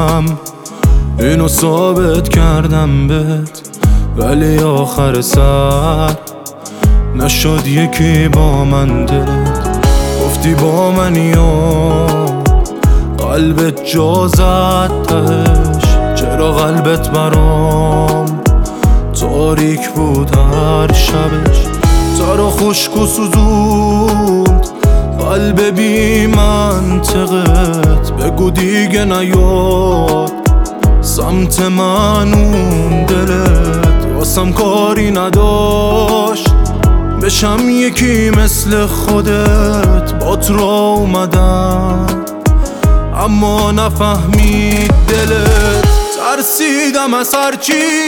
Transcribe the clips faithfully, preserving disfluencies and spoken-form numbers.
نیستم، اینو ثابت کردم بهت، ولی آخر سر نشد یکی با من دلت. گفتی با منی و قلبت جا زد تهش، چرا قلبت برام تاریک بود هر شبش؟ ترا خشک و سوزوند قلب بی منطقت، بگو دیگه نیاد سمت من اون دلت. واسم کاری نداشت بشم یکی مثل خودت، بات را اومدم اما نفهمید دلت. ترسیدم از هرچی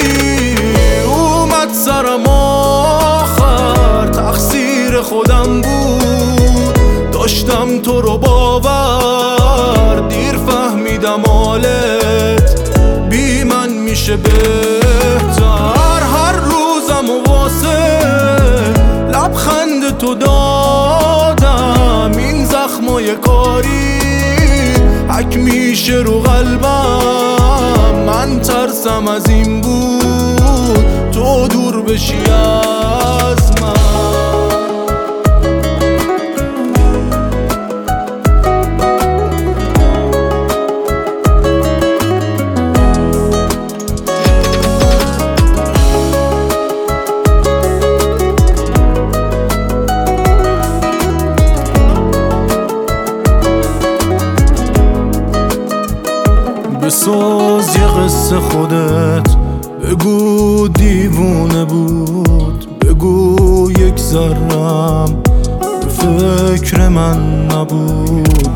اومد سرم، آخر تقصیر خودم بود، داشتم تو رو باور، دیر فهمیدم حالت بی من میشه بهتر. هر روزم و واسه لبخند تو دادم، این زخمای کاری حک میشه رو قلبم. من ترسم از این بود تو دور بشی از من. بساز یه قصه خودت، بگو دیوونه بود، بگو یک ذرم به فکر من نبود.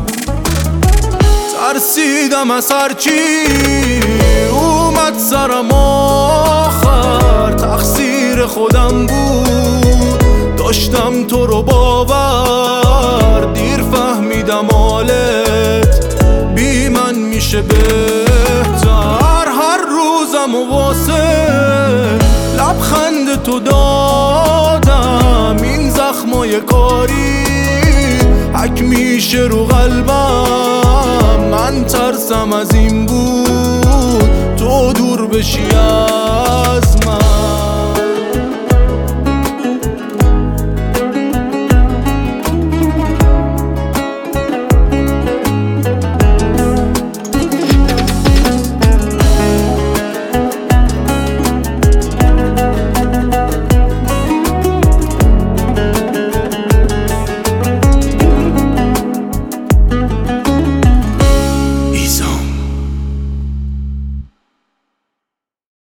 ترسیدم از هرچی اومد سرم، آخر تقصیر خودم بود، داشتم تو رو باور، دیر فهمیدم حالت بی من میشه بهتر. هر روزم و واسه لبخند تو دادم، این زخمای کاری حک میشه رو قلبم. من ترسم از این بود تو دور بشی از من.